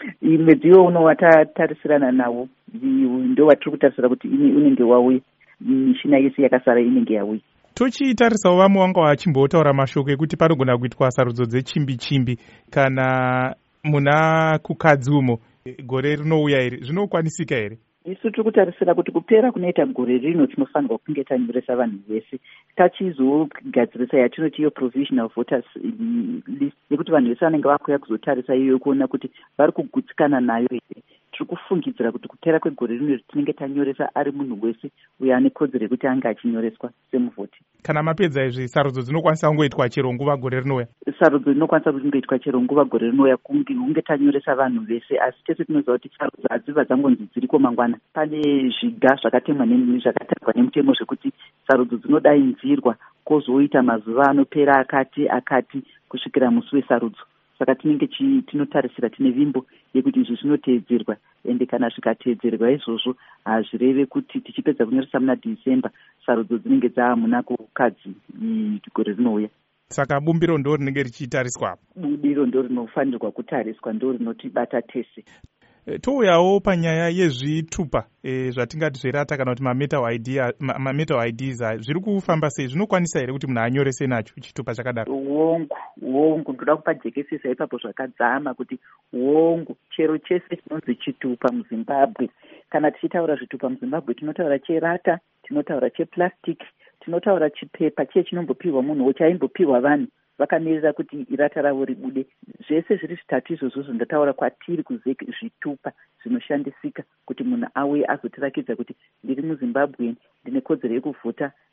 mudziyo unowatarisirana nawo ndo watiri kutarisira kuti unenge wauya, mishina yese yakasara inenge yauya. Tochitarisawo vamwe vanga vachimbotaura mashoko ekuti panogona kuitwa sarudzo dzechimbi-chimbi kana muna kukadzi umo gore rinouya here, zvinokwanisika here? Isu tiri kutarisira kuti kupera kunoita gore rino tinofanirwa kunge tanyoresa vanhu vese, tachizogadzirisa yatinoti iyo provisional voters list yekuti vanhu vese vanenge vakuya kuzotarisa iyoyo kuona kuti vari kugutsikana nayo here. Tiri kufungidzira kuti kupera kwegore rino tinenge tanyoresa ari munhu wese uyo ane kodzero yekuti ange achinyoreswa semuvhoti. Kana mapedza izvi sarudzo dzinokwanisa kungoitwa chero nguva gore rinouya? Sarudzo dzinokwanisa kungoitwa chero nguva gore rinouya kunge tanyoresa vanhu vese, asi tese tinoziva kuti sarudzo hadzibva dzangonzi dziriko mangwana. Pane zviga zvakatemwa zvakatarwa nemutemo zvekuti sarudzo dzinodainzirwa kwozoita mazuva anopera akati kusvikira musi wesarudzo. Saka tinenge tinotarisira tine vimbo yekuti izvi zvinoteedzerwa, ende kana zvikateedzerwa izvozvo hazvireve kuti tichipedza kunyoresa muna Dhisemba sarudzo dzinenge dzaamuna kukadzi gore rinouya. Saka bumbiro ndo rinenge richitariswa apo? Bumbiro ndo rinofanirwa kutariswa, ndo rinotibata tese. Touyawo panyaya yezvitupa zvatingati zverata kana kuti mametal IDs zviri kufamba sei? Zvinokwanisa here kuti munhu anyorese nacho chitupa chakadaro? Uongo ndoda kupa jekesisa ipapo zvakadzama kuti uongo chero chese chinonzi chitupa muZimbabwe. Kana tichitaura zvitupa muZimbabwe tinotaura cherata, tinotaura cheplastic, tinotaura chipepa chiye chinombopiwa munhu chaimbopiwa vanhu vakamirira kuti irata ravo ribude. Zvese zviri zvitatu izvozvo zvandataura kwatiri zvitupa zvinoshandisika kuti munhu auye azotirakidza kuti ndiri muZimbabwe, ndine kodzero yekuvhota,